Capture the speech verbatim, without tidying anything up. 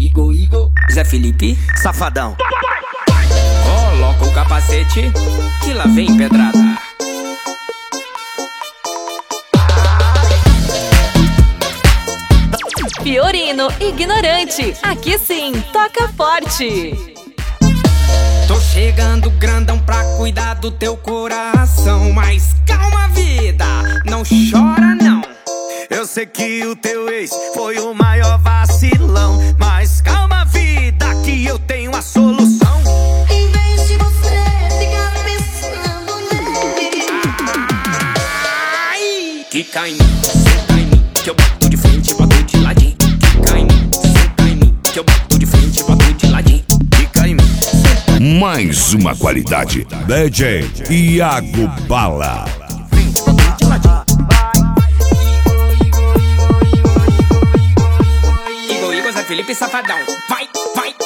Igor, Igor, Zé Felipe, safadão. Coloca o capacete, que lá vem pedrada. Fiorino, ignorante, aqui sim, toca forte. Tô chegando grandão pra cuidar do teu coração. Mas calma, vida, não chora não. Eu sei que o teu ex foi o maior vacilão, mas calma, vida, que eu tenho a solução. Em vez de você ficar pensando nele, ai, que cai em mim, senta em mim, que eu boto de frente, boto de ladinho. Que cai em mim, senta em mim, que eu boto de frente, boto de ladinho. Que cai em mim. Mais uma qualidade, D J Iago Bala. Igor, Igor, Zé Felipe, safadão. Vai, vai.